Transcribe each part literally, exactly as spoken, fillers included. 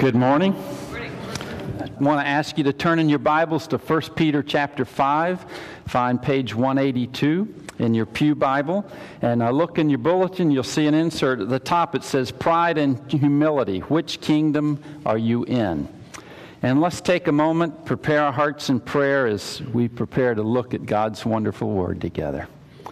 Good morning. I want to ask you to turn in your Bibles to First Peter chapter five. Find page one eighty-two in your pew Bible. And uh, look in your bulletin, you'll see an insert at the top. It says, Pride and Humility. Which kingdom are you in? And let's take a moment, prepare our hearts in prayer as we prepare to look at God's wonderful Word together.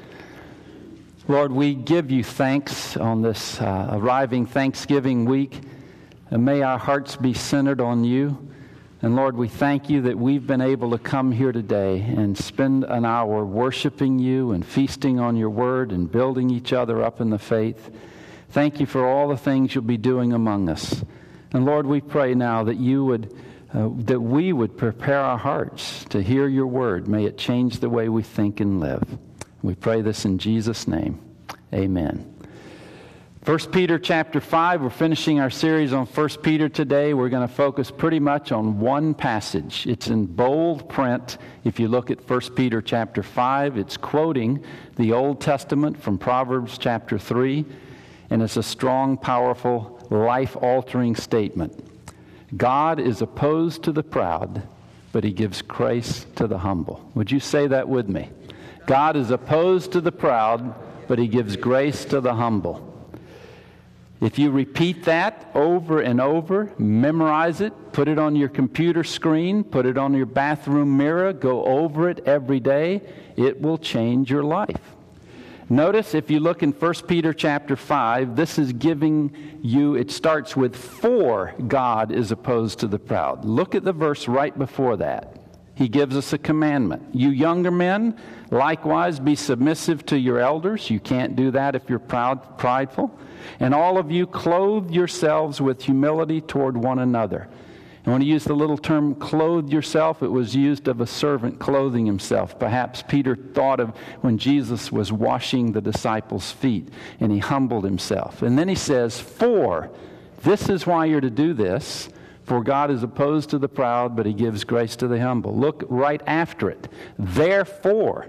Lord, we give you thanks on this uh, arriving Thanksgiving week. And may our hearts be centered on you. And Lord, we thank you that we've been able to come here today and spend an hour worshiping you and feasting on your word and building each other up in the faith. Thank you for all the things you'll be doing among us. And Lord, we pray now that you would, uh, that we would prepare our hearts to hear your word. May it change the way we think and live. We pray this in Jesus' name. Amen. First Peter chapter five, we're finishing our series on First Peter today. We're going to focus pretty much on one passage. It's in bold print. If you look at First Peter chapter five, it's quoting the Old Testament from Proverbs chapter three, and it's a strong, powerful, life-altering statement. God is opposed to the proud, but he gives grace to the humble. Would you say that with me? God is opposed to the proud, but he gives grace to the humble. If you repeat that over and over, memorize it, put it on your computer screen, put it on your bathroom mirror, go over it every day, it will change your life. Notice if you look in First Peter chapter five, this is giving you, it starts with, for God is opposed to the proud. Look at the verse right before that. He gives us a commandment. You younger men, likewise be submissive to your elders. You can't do that if you're proud, prideful. And all of you clothe yourselves with humility toward one another. And when he used the little term clothe yourself, it was used of a servant clothing himself. Perhaps Peter thought of when Jesus was washing the disciples' feet and he humbled himself. And then he says, for, this is why you're to do this. For God is opposed to the proud, but he gives grace to the humble. Look right after it. Therefore,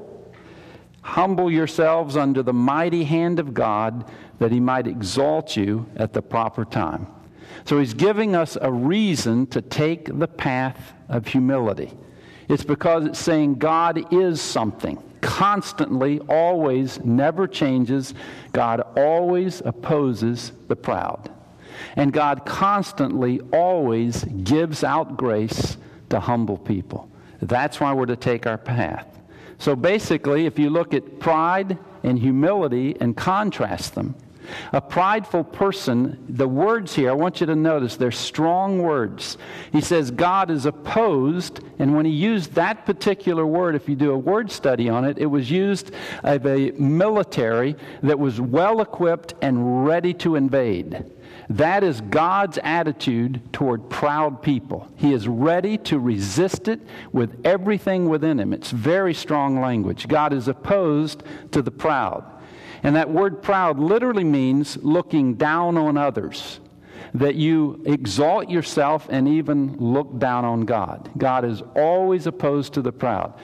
humble yourselves under the mighty hand of God, that he might exalt you at the proper time. So he's giving us a reason to take the path of humility. It's because it's saying God is something. Constantly, always, never changes. God always opposes the proud. And God constantly, always gives out grace to humble people. That's why we're to take our path. So basically, if you look at pride and humility and contrast them, a prideful person, the words here, I want you to notice, they're strong words. He says God is opposed, and when he used that particular word, if you do a word study on it, it was used of a military that was well equipped and ready to invade. That is God's attitude toward proud people. He is ready to resist it with everything within him. It's very strong language. God is opposed to the proud. And that word proud literally means looking down on others. That you exalt yourself and even look down on God. God is always opposed to the proud.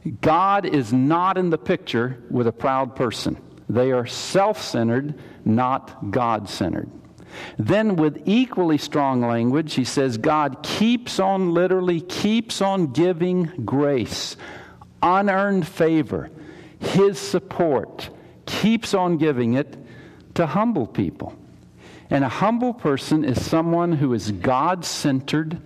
God is not in the picture with a proud person. They are self-centered, not God-centered. Then with equally strong language, he says God keeps on, literally keeps on giving grace, unearned favor, his support, keeps on giving it to humble people. And a humble person is someone who is God-centered,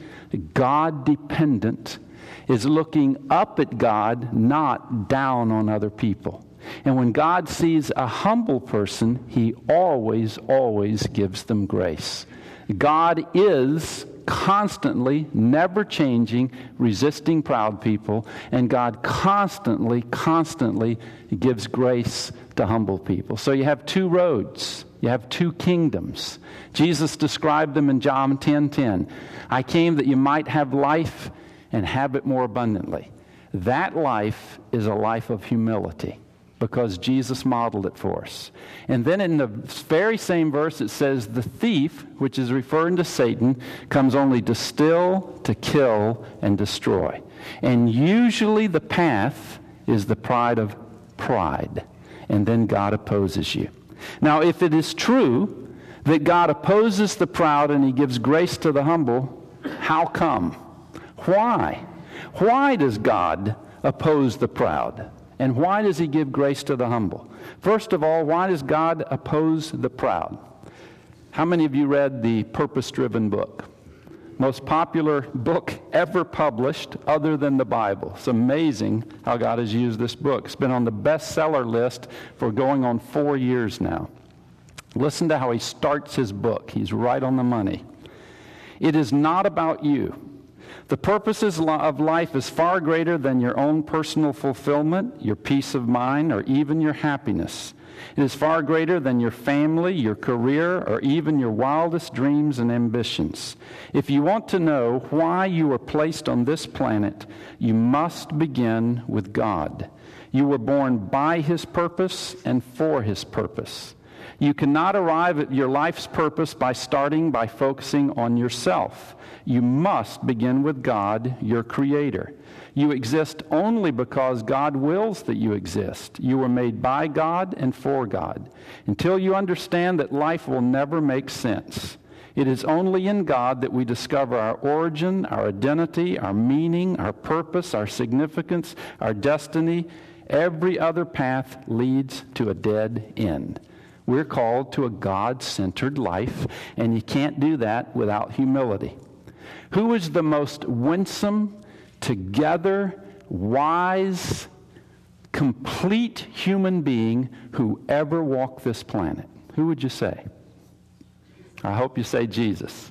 God-dependent, is looking up at God, not down on other people. And when God sees a humble person, he always, always gives them grace. God is constantly, never changing, resisting proud people, and God constantly, constantly gives grace to humble people. So you have two roads. You have two kingdoms. Jesus described them in John ten ten. I came that you might have life and have it more abundantly. That life is a life of humility, because Jesus modeled it for us. And then in the very same verse it says, the thief, which is referring to Satan, comes only to steal, to kill, and destroy. And usually the path is the pride of pride. And then God opposes you. Now, if it is true That God opposes the proud and he gives grace to the humble. How come? Why? Why does God oppose the proud? And why does he give grace to the humble? First of all, why does God oppose the proud? How many of you read the Purpose-Driven book? Most popular book ever published other than the Bible. It's amazing how God has used this book. It's been on the bestseller list for going on four years now. Listen to how he starts his book. He's right on the money. It is not about you. The purposes of life is far greater than your own personal fulfillment, your peace of mind, or even your happiness. It is far greater than your family, your career, or even your wildest dreams and ambitions. If you want to know why you were placed on this planet, you must begin with God. You were born by his purpose and for his purpose. You cannot arrive at your life's purpose by starting by focusing on yourself. You must begin with God, your Creator. You exist only because God wills that you exist. You were made by God and for God. Until you understand that life will never make sense. It is only in God that we discover our origin, our identity, our meaning, our purpose, our significance, our destiny. Every other path leads to a dead end. We're called to a God-centered life, and you can't do that without humility. Who is the most winsome, together, wise, complete human being who ever walked this planet? Who would you say? I hope you say Jesus.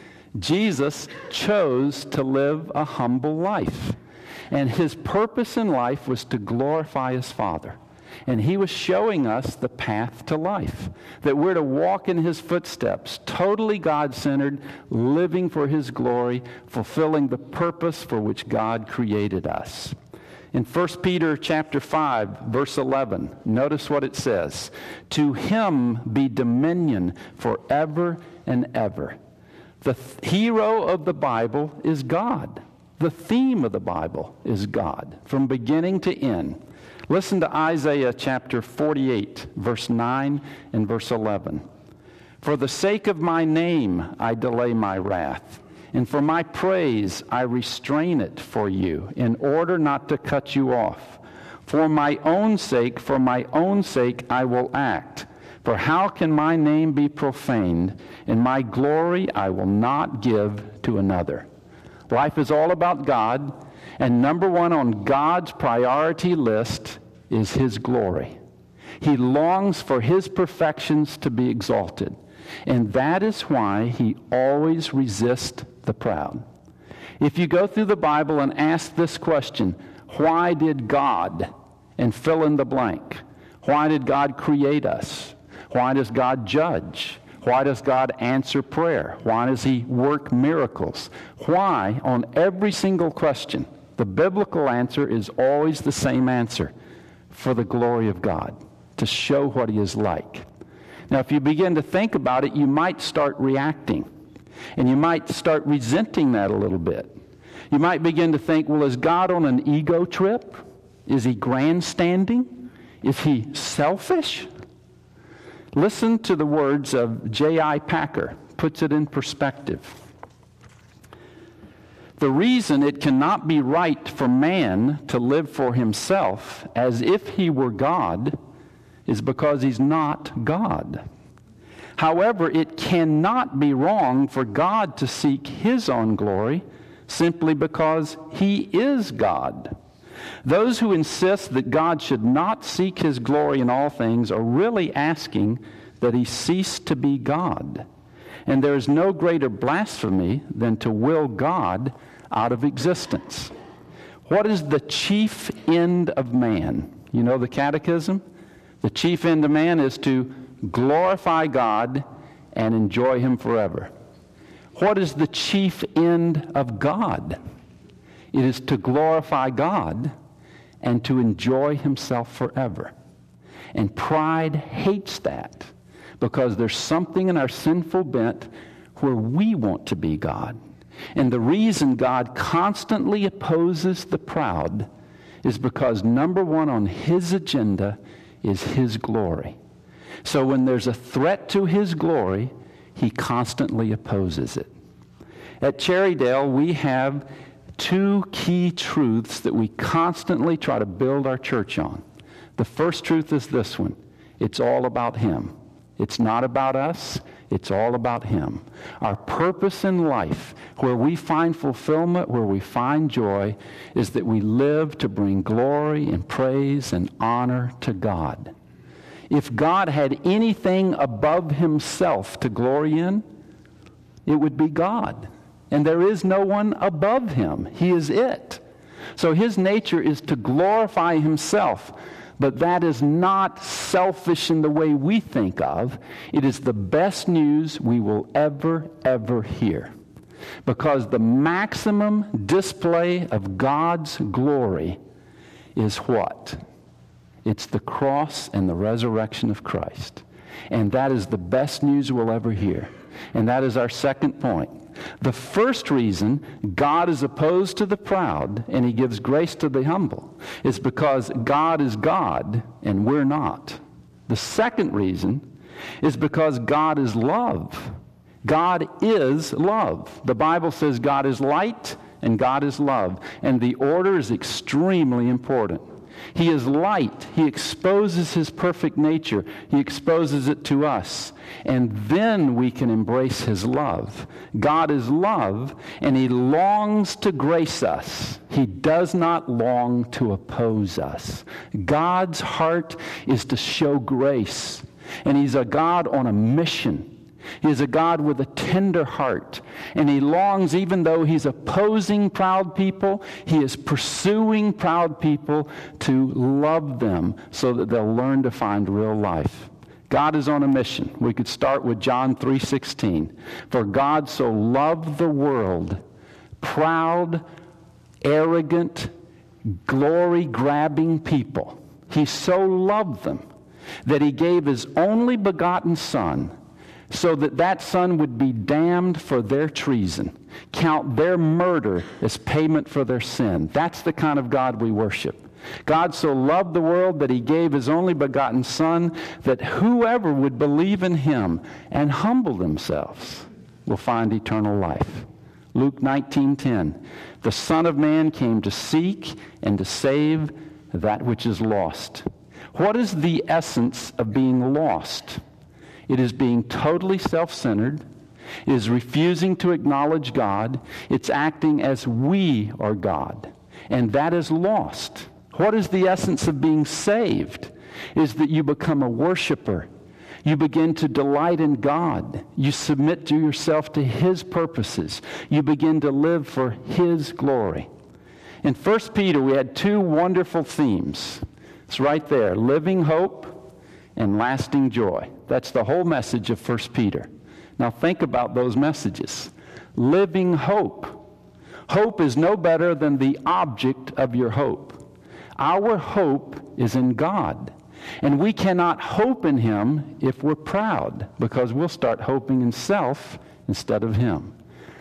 Jesus chose to live a humble life, and his purpose in life was to glorify his Father. And he was showing us the path to life, that we're to walk in his footsteps, totally God-centered, living for his glory, fulfilling the purpose for which God created us. In First Peter chapter five, verse eleven, notice what it says. To him be dominion forever and ever. The th- hero of the Bible is God. The theme of the Bible is God, from beginning to end. Listen to Isaiah chapter forty-eight, verse nine and verse eleven. For the sake of my name I delay my wrath, and for my praise I restrain it for you, in order not to cut you off. For my own sake, for my own sake I will act. For how can my name be profaned, and my glory I will not give to another. Life is all about God, and number one on God's priority list is his glory. He longs for his perfections to be exalted, and that is why he always resists the proud. If you go through the Bible and ask this question, why did God, and fill in the blank, why did God create us? Why does God judge? Why does God answer prayer? Why does he work miracles? Why, on every single question, the biblical answer is always the same answer: for the glory of God, to show what he is like. Now, if you begin to think about it, you might start reacting, and you might start resenting that a little bit. You might begin to think, well, is God on an ego trip? Is he grandstanding? Is he selfish? Listen to the words of J I Packer, puts it in perspective. The reason it cannot be right for man to live for himself as if he were God is because he's not God. However, it cannot be wrong for God to seek his own glory simply because he is God. Those who insist that God should not seek his glory in all things are really asking that he cease to be God. And there is no greater blasphemy than to will God out of existence. What is the chief end of man? You know the catechism? The chief end of man is to glorify God and enjoy him forever. What is the chief end of God? It is to glorify God and to enjoy himself forever. And pride hates that because there's something in our sinful bent where we want to be God. And the reason God constantly opposes the proud is because number one on his agenda is his glory. So when there's a threat to his glory, he constantly opposes it. At Cherrydale, we have two key truths that we constantly try to build our church on. The first truth is this one. It's all about him. It's not about us. It's all about him. Our purpose in life, where we find fulfillment, where we find joy, is that we live to bring glory and praise and honor to God. If God had anything above himself to glory in, it would be God. And there is no one above him. He is it. So his nature is to glorify himself. But that is not selfish in the way we think of. It is the best news we will ever, ever hear. Because the maximum display of God's glory is what? It's the cross and the resurrection of Christ. And that is the best news we'll ever hear. And that is our second point. The first reason God is opposed to the proud and he gives grace to the humble is because God is God and we're not. The second reason is because God is love. God is love. The Bible says God is light and God is love. And the order is extremely important. He is light. He exposes his perfect nature. He exposes it to us. And then we can embrace his love. God is love, and he longs to grace us. He does not long to oppose us. God's heart is to show grace. And he's a God on a mission. He is a God with a tender heart, and he longs, even though he's opposing proud people, he is pursuing proud people to love them so that they'll learn to find real life. God is on a mission. We could start with John three sixteen. For God so loved the world, proud, arrogant, glory-grabbing people. He so loved them that he gave his only begotten Son, so that that son would be damned for their treason, count their murder as payment for their sin. That's the kind of God we worship. God so loved the world that he gave his only begotten Son, that whoever would believe in him and humble themselves will find eternal life. Luke nineteen ten, the Son of Man came to seek and to save that which is lost. What is the essence of being lost? It is being totally self-centered. It is refusing to acknowledge God. It's acting as we are God. And that is lost. What is the essence of being saved? Is that you become a worshiper. You begin to delight in God. You submit to yourself to his purposes. You begin to live for his glory. In First Peter, we had two wonderful themes. It's right there, living hope and lasting joy. That's the whole message of First Peter. Now think about those messages. Living hope. Hope is no better than the object of your hope. Our hope is in God. And we cannot hope in him if we're proud, because we'll start hoping in self instead of him.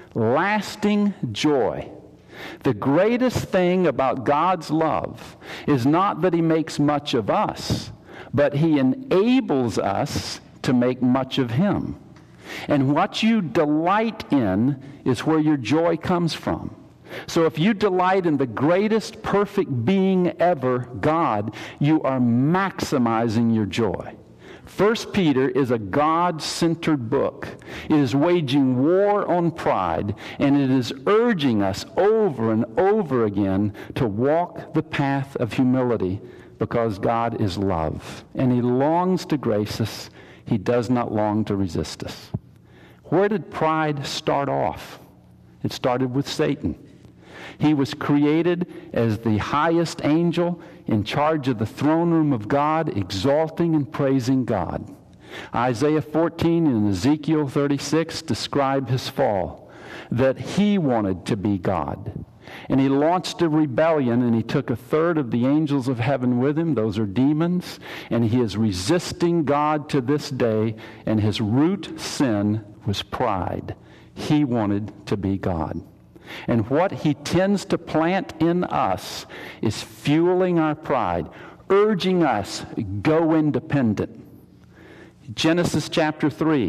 Lasting joy. The greatest thing about God's love is not that he makes much of us, but he enables us to make much of him. And what you delight in is where your joy comes from. So if you delight in the greatest perfect being ever, God, you are maximizing your joy. First Peter is a God-centered book. It is waging war on pride, and it is urging us over and over again to walk the path of humility, because God is love, and he longs to grace us. He does not long to resist us. Where did pride start off? It started with Satan. He was created as the highest angel in charge of the throne room of God, exalting and praising God. Isaiah fourteen and Ezekiel thirty-six describe his fall, that he wanted to be God. And he launched a rebellion, and he took a third of the angels of heaven with him. Those are demons. And he is resisting God to this day, and his root sin was pride. He wanted to be God. And what he tends to plant in us is fueling our pride, urging us, go independent. Genesis chapter three,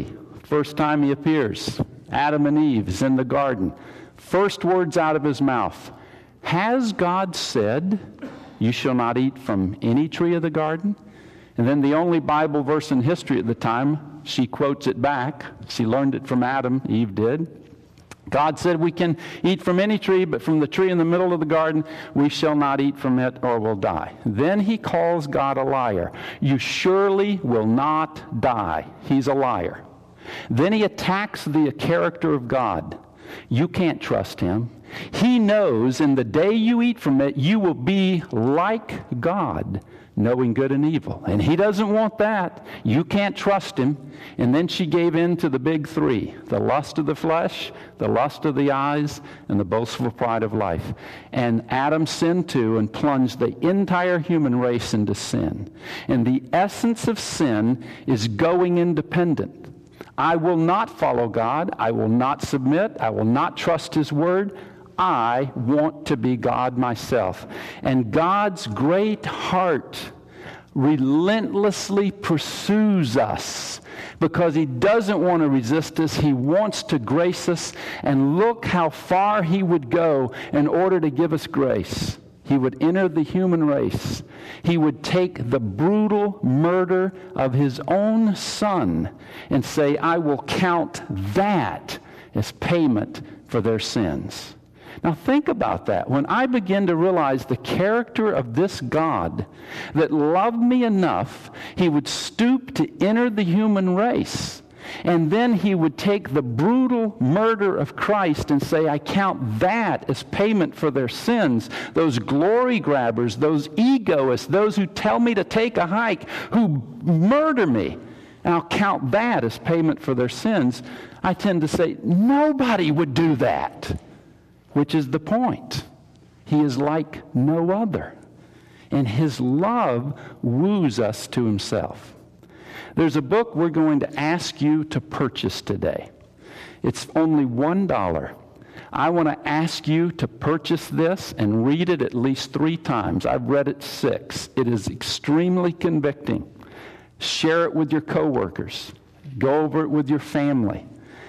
First time he appears, Adam and Eve is in the garden. First words out of his mouth, has God said, you shall not eat from any tree of the garden? And then the only Bible verse in history at the time, she quotes it back. She learned it from Adam, Eve did. God said we can eat from any tree, but from the tree in the middle of the garden, we shall not eat from it or we'll die. Then he calls God a liar. You surely will not die. He's a liar. Then he attacks the character of God. You can't trust him. He knows in the day you eat from it, you will be like God, knowing good and evil. And he doesn't want that. You can't trust him. And then she gave in to the big three, the lust of the flesh, the lust of the eyes, and the boastful pride of life. And Adam sinned too and plunged the entire human race into sin. And the essence of sin is going independent. I will not follow God. I will not submit. I will not trust his word. I want to be God myself. And God's great heart relentlessly pursues us because he doesn't want to resist us. He wants to grace us. And look how far he would go in order to give us grace. He would enter the human race. He would take the brutal murder of his own son and say, I will count that as payment for their sins. Now think about that. When I begin to realize the character of this God that loved me enough, he would stoop to enter the human race. And then he would take the brutal murder of Christ and say, I count that as payment for their sins. Those glory grabbers, those egoists, those who tell me to take a hike, who murder me, and I'll count that as payment for their sins. I tend to say, nobody would do that. Which is the point. He is like no other. And his love woos us to himself. There's a book we're going to ask you to purchase today. It's only one dollar. I want to ask you to purchase this and read it at least three times. I've read it six. It is extremely convicting. Share it with your coworkers. Go over it with your family.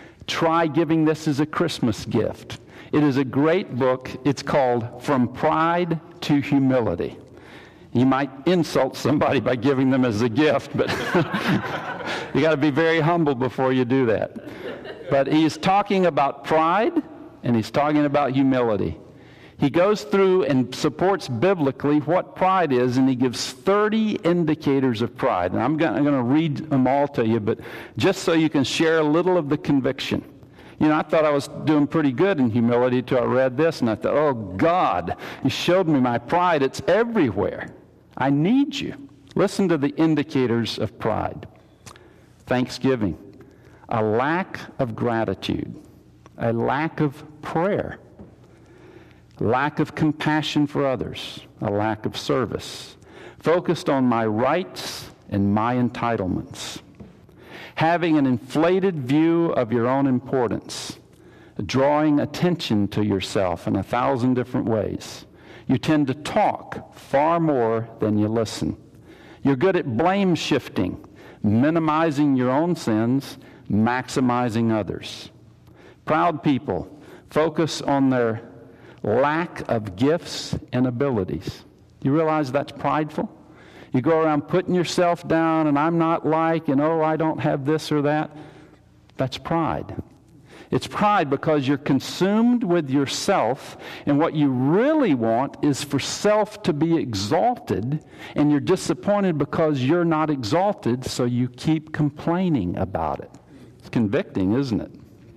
Try giving this as a Christmas gift. It is a great book. It's called From Pride to Humility. You might insult somebody by giving them as a gift, but you got to be very humble before you do that. But he's talking about pride, and he's talking about humility. He goes through and supports biblically what pride is, and he gives thirty indicators of pride. And I'm going to read them all to you, but just so you can share a little of the conviction. You know, I thought I was doing pretty good in humility until I read this, and I thought, oh, God, you showed me my pride. It's everywhere. I need you. Listen to the indicators of pride. Thanksgiving, a lack of gratitude, a lack of prayer, lack of compassion for others, a lack of service, focused on my rights and my entitlements. Having an inflated view of your own importance, drawing attention to yourself in a thousand different ways. You tend to talk far more than you listen. You're good at blame shifting, minimizing your own sins, maximizing others. Proud people focus on their lack of gifts and abilities. You realize that's prideful? You go around putting yourself down, and I'm not like, and oh, I don't have this or that. That's pride. It's pride because you're consumed with yourself, and what you really want is for self to be exalted, and you're disappointed because you're not exalted, so you keep complaining about it. It's convicting, isn't it?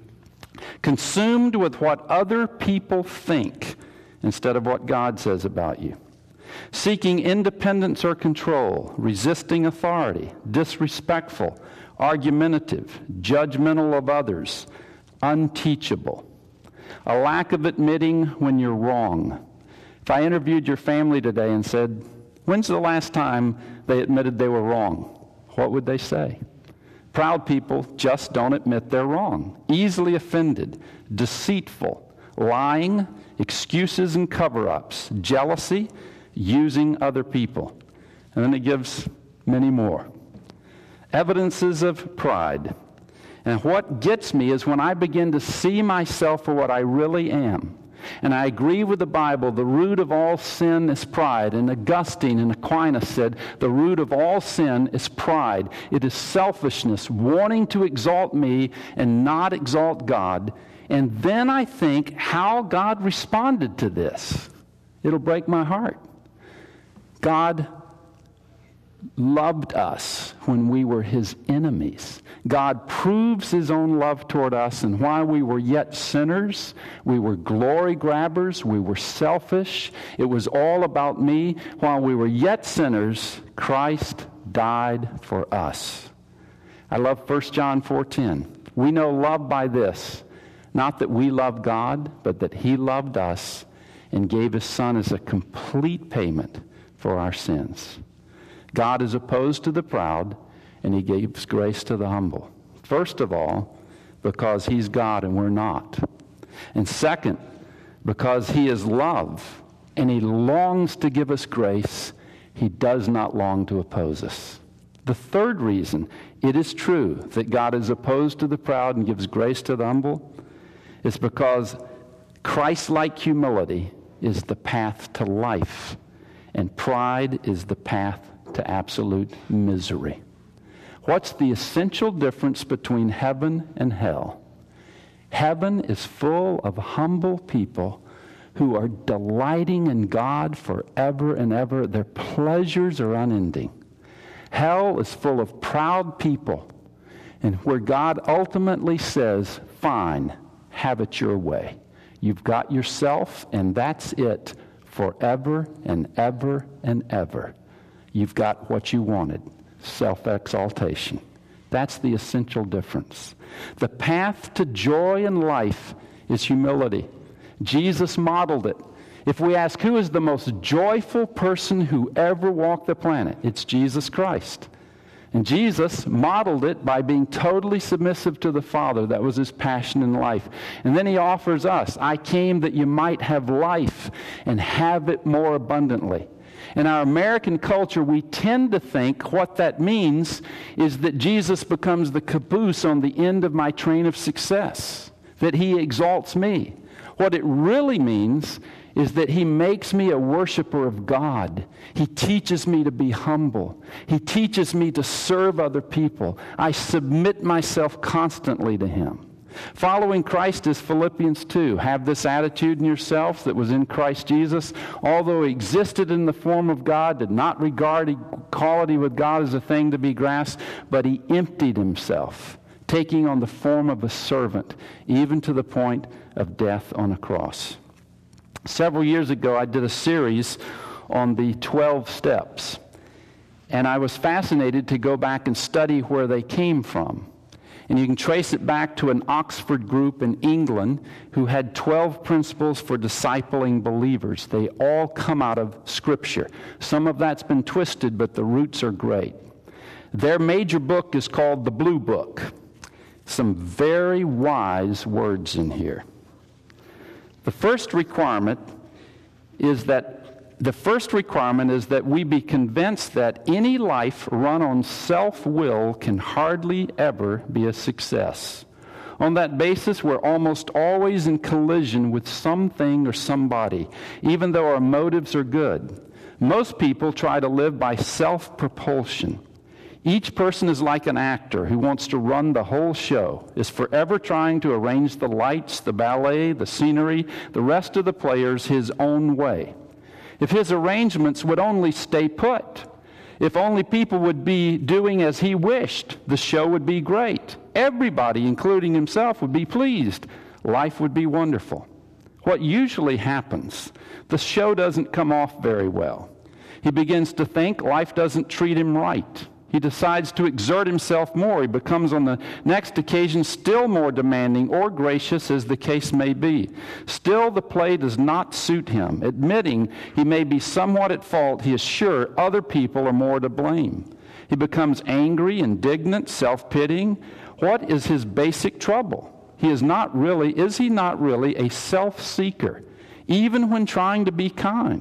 Consumed with what other people think instead of what God says about you. Seeking independence or control, resisting authority, disrespectful, argumentative, judgmental of others, unteachable. A lack of admitting when you're wrong. If I interviewed your family today and said, when's the last time they admitted they were wrong? What would they say? Proud people just don't admit they're wrong. Easily offended, deceitful, lying, excuses and cover-ups, jealousy, using other people. And then it gives many more. Evidences of pride. And what gets me is when I begin to see myself for what I really am. And I agree with the Bible, the root of all sin is pride. And Augustine and Aquinas said, the root of all sin is pride. It is selfishness, wanting to exalt me and not exalt God. And then I think how God responded to this. It'll break my heart. God loved us when we were his enemies. God proves his own love toward us, and while we were yet sinners, we were glory grabbers, we were selfish, it was all about me. While we were yet sinners, Christ died for us. I love First John four ten. We know love by this, not that we love God, but that he loved us and gave his Son as a complete payment for our sins. God is opposed to the proud, and he gives grace to the humble. First of all, because he's God and we're not. And second, because he is love, and he longs to give us grace, he does not long to oppose us. The third reason it is true that God is opposed to the proud and gives grace to the humble is because Christ-like humility is the path to life, and pride is the path to absolute misery. What's the essential difference between heaven and hell? Heaven is full of humble people who are delighting in God forever and ever. Their pleasures are unending. Hell is full of proud people, and where God ultimately says, fine, have it your way. You've got yourself, and that's it forever and ever and ever. You've got what you wanted, self-exaltation. That's the essential difference. The path to joy and life is humility. Jesus modeled it. If we ask who is the most joyful person who ever walked the planet, it's Jesus Christ. And Jesus modeled it by being totally submissive to the Father. That was his passion in life. And then he offers us, I came that you might have life and have it more abundantly. In our American culture, we tend to think what that means is that Jesus becomes the caboose on the end of my train of success, that he exalts me. What it really means is that he makes me a worshiper of God. He teaches me to be humble. He teaches me to serve other people. I submit myself constantly to him. Following Christ is Philippians two. Have this attitude in yourselves that was in Christ Jesus. Although he existed in the form of God, did not regard equality with God as a thing to be grasped, but he emptied himself, taking on the form of a servant, even to the point of death on a cross. Several years ago, I did a series on the twelve steps, and I was fascinated to go back and study where they came from. And you can trace it back to an Oxford group in England who had twelve principles for discipling believers. They all come out of Scripture. Some of that's been twisted, but the roots are great. Their major book is called the Blue Book. Some very wise words in here. The first requirement is that The first requirement is that we be convinced that any life run on self-will can hardly ever be a success. On that basis, we're almost always in collision with something or somebody, even though our motives are good. Most people try to live by self-propulsion. Each person is like an actor who wants to run the whole show, is forever trying to arrange the lights, the ballet, the scenery, the rest of the players his own way. If his arrangements would only stay put, if only people would be doing as he wished, the show would be great. Everybody, including himself, would be pleased. Life would be wonderful. What usually happens, the show doesn't come off very well. He begins to think life doesn't treat him right. He decides to exert himself more. He becomes on the next occasion still more demanding or gracious as the case may be. Still the play does not suit him. Admitting he may be somewhat at fault, he is sure other people are more to blame. He becomes angry, indignant, self-pitying. What is his basic trouble? He is not really, is he not really a self-seeker, even when trying to be kind?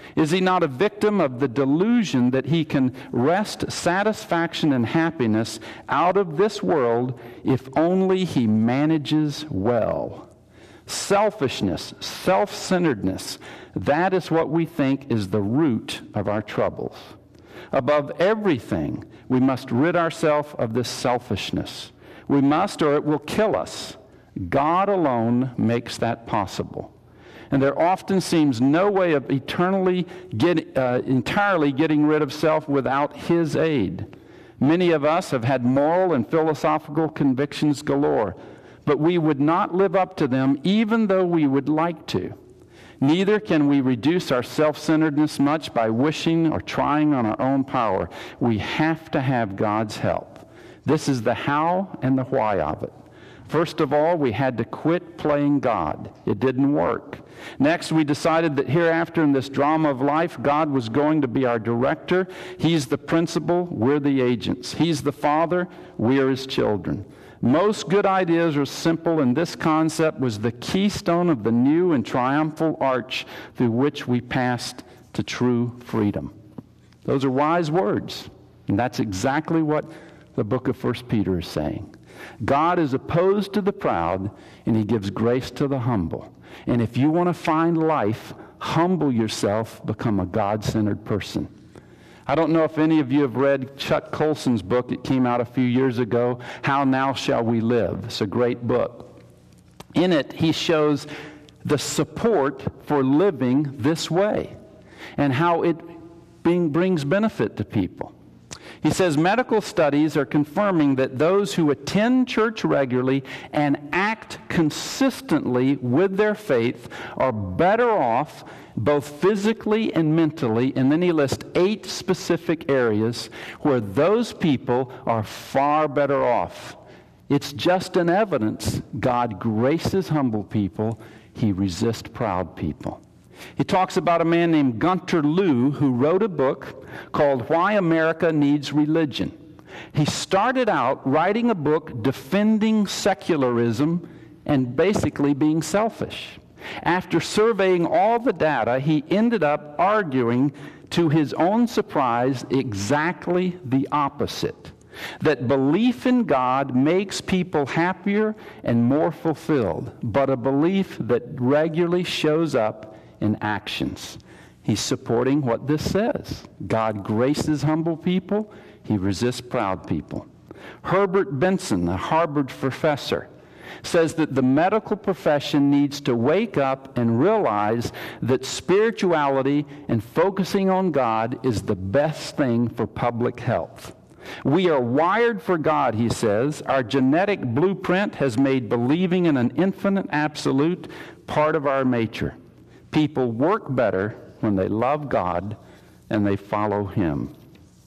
Is he not a victim of the delusion that he can wrest satisfaction and happiness out of this world if only he manages well? Selfishness, self-centeredness, that is what we think is the root of our troubles. Above everything, we must rid ourselves of this selfishness. We must, or it will kill us. God alone makes that possible. And there often seems no way of eternally get, uh, entirely getting rid of self without His aid. Many of us have had moral and philosophical convictions galore, but we would not live up to them even though we would like to. Neither can we reduce our self-centeredness much by wishing or trying on our own power. We have to have God's help. This is the how and the why of it. First of all, we had to quit playing God. It didn't work. Next, we decided that hereafter in this drama of life, God was going to be our director. He's the principal, we're the agents. He's the father, we are His children. Most good ideas are simple, and this concept was the keystone of the new and triumphal arch through which we passed to true freedom. Those are wise words, and that's exactly what the book of First Peter is saying. God is opposed to the proud, and He gives grace to the humble. And if you want to find life, humble yourself, become a God-centered person. I don't know if any of you have read Chuck Colson's book. It came out a few years ago, How Now Shall We Live? It's a great book. In it, he shows the support for living this way and how it being, brings benefit to people. He says medical studies are confirming that those who attend church regularly and act consistently with their faith are better off both physically and mentally. And then he lists eight specific areas where those people are far better off. It's just an evidence God graces humble people. He resists proud people. He talks about a man named Gunter Lew who wrote a book called Why America Needs Religion. He started out writing a book defending secularism and basically being selfish. After surveying all the data, he ended up arguing, to his own surprise, exactly the opposite. That belief in God makes people happier and more fulfilled, but a belief that regularly shows up in actions. He's supporting what this says. God graces humble people. He resists proud people. Herbert Benson, a Harvard professor, says that the medical profession needs to wake up and realize that spirituality and focusing on God is the best thing for public health. We are wired for God, he says. Our genetic blueprint has made believing in an infinite absolute part of our nature. People work better when they love God and they follow Him.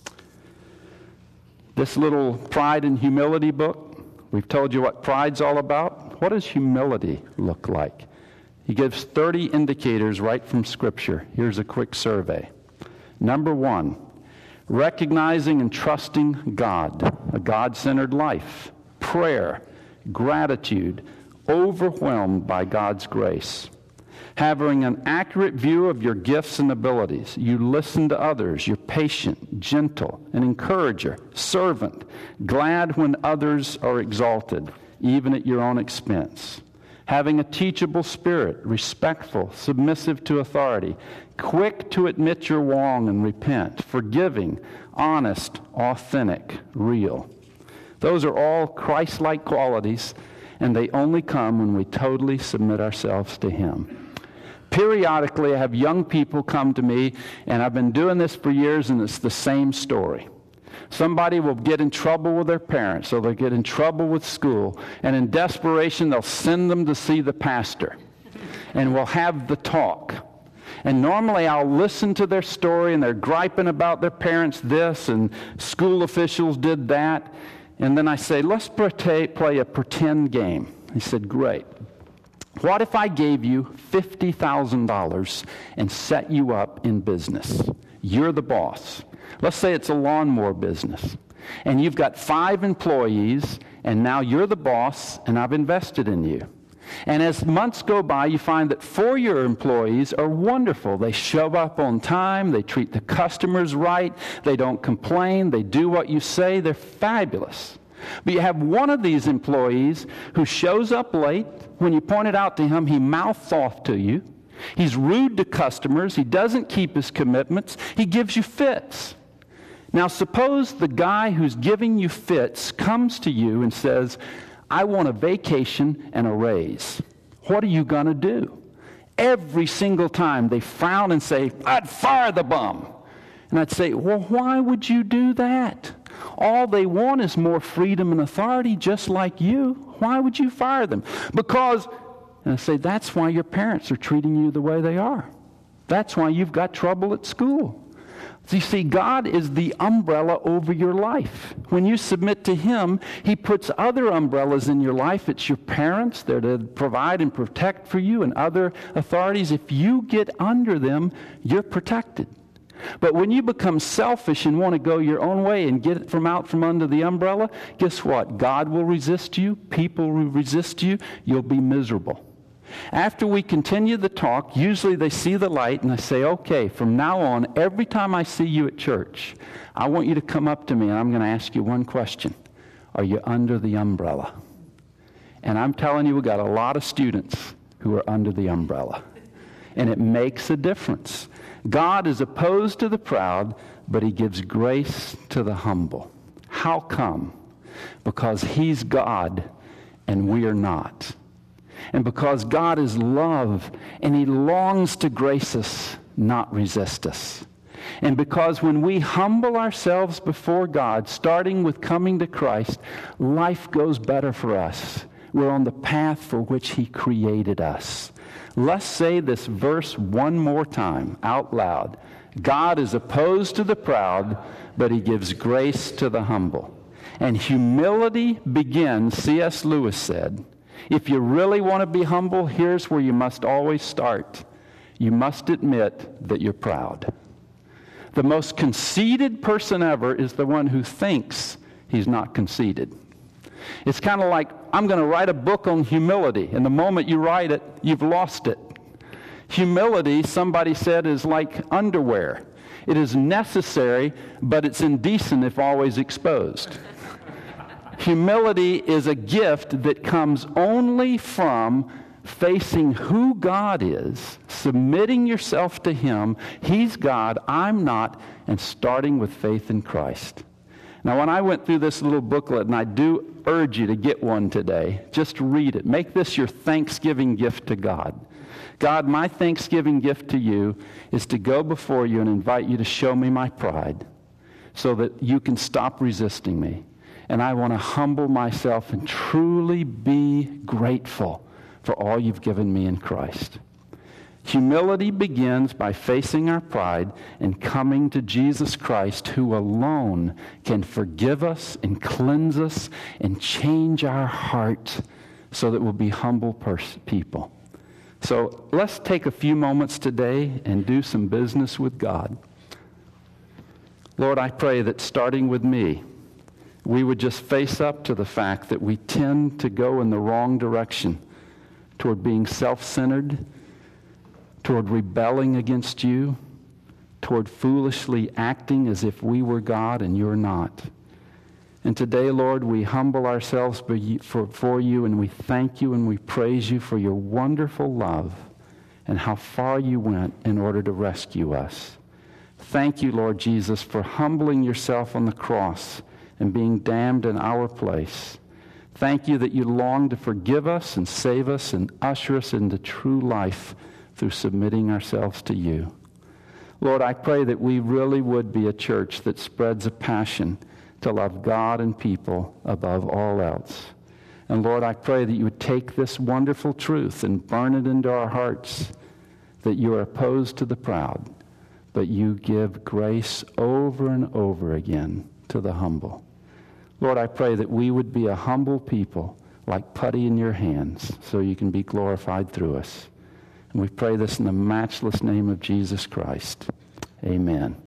This little Pride and Humility book, we've told you what pride's all about. What does humility look like? He gives thirty indicators right from Scripture. Here's a quick survey. Number one, recognizing and trusting God, a God-centered life. Prayer, gratitude, overwhelmed by God's grace. Having an accurate view of your gifts and abilities. You listen to others. You're patient, gentle, an encourager, servant, glad when others are exalted, even at your own expense. Having a teachable spirit, respectful, submissive to authority, quick to admit you're wrong and repent, forgiving, honest, authentic, real. Those are all Christ-like qualities, and they only come when we totally submit ourselves to Him. Periodically, I have young people come to me, and I've been doing this for years, and it's the same story. Somebody will get in trouble with their parents, or they'll get in trouble with school, and in desperation, they'll send them to see the pastor, and we'll have the talk. And normally, I'll listen to their story, and they're griping about their parents this, and school officials did that, and then I say, let's play a pretend game. He said, great. What if I gave you fifty thousand dollars and set you up in business? You're the boss. Let's say it's a lawnmower business. And you've got five employees, and now you're the boss, and I've invested in you. And as months go by, you find that four-year employees are wonderful. They show up on time. They treat the customers right. They don't complain. They do what you say. They're fabulous. But you have one of these employees who shows up late. When you point it out to him, he mouths off to you. He's rude to customers. He doesn't keep his commitments. He gives you fits. Now, suppose the guy who's giving you fits comes to you and says, I want a vacation and a raise. What are you going to do? Every single time they frown and say, I'd fire the bum. And I'd say, well, why would you do that? All they want is more freedom and authority, just like you. Why would you fire them? Because, and I say, that's why your parents are treating you the way they are. That's why you've got trouble at school. So you see, God is the umbrella over your life. When you submit to Him, He puts other umbrellas in your life. It's your parents. They're to provide and protect for you, and other authorities. If you get under them, you're protected. But when you become selfish and want to go your own way and get it from out from under the umbrella, guess what? God will resist you. People will resist you. You'll be miserable. After we continue the talk, usually they see the light and I say, okay, from now on, every time I see you at church, I want you to come up to me and I'm going to ask you one question. Are you under the umbrella? And I'm telling you, we've got a lot of students who are under the umbrella. And it makes a difference. God is opposed to the proud, but He gives grace to the humble. How come? Because He's God and we are not. And because God is love and He longs to grace us, not resist us. And because when we humble ourselves before God, starting with coming to Christ, life goes better for us. We're on the path for which He created us. Let's say this verse one more time out loud. God is opposed to the proud, but He gives grace to the humble. And humility begins, C S Lewis said, if you really want to be humble, here's where you must always start. You must admit that you're proud. The most conceited person ever is the one who thinks he's not conceited. It's kind of like, I'm going to write a book on humility, and the moment you write it, you've lost it. Humility, somebody said, is like underwear. It is necessary, but it's indecent if always exposed. Humility is a gift that comes only from facing who God is, submitting yourself to Him. He's God, I'm not, and starting with faith in Christ. Now, when I went through this little booklet, and I do urge you to get one today, just read it. Make this your Thanksgiving gift to God. God, my Thanksgiving gift to you is to go before you and invite you to show me my pride so that you can stop resisting me. And I want to humble myself and truly be grateful for all you've given me in Christ. Humility begins by facing our pride and coming to Jesus Christ, who alone can forgive us and cleanse us and change our heart so that we'll be humble pers- people. So let's take a few moments today and do some business with God. Lord, I pray that starting with me, we would just face up to the fact that we tend to go in the wrong direction toward being self-centered, toward rebelling against you, toward foolishly acting as if we were God and you're not. And today, Lord, we humble ourselves before you, and we thank you and we praise you for your wonderful love and how far you went in order to rescue us. Thank you, Lord Jesus, for humbling yourself on the cross and being damned in our place. Thank you that you long to forgive us and save us and usher us into true life through submitting ourselves to you. Lord, I pray that we really would be a church that spreads a passion to love God and people above all else. And Lord, I pray that you would take this wonderful truth and burn it into our hearts, that you are opposed to the proud, but you give grace over and over again to the humble. Lord, I pray that we would be a humble people like putty in your hands so you can be glorified through us. And we pray this in the matchless name of Jesus Christ. Amen.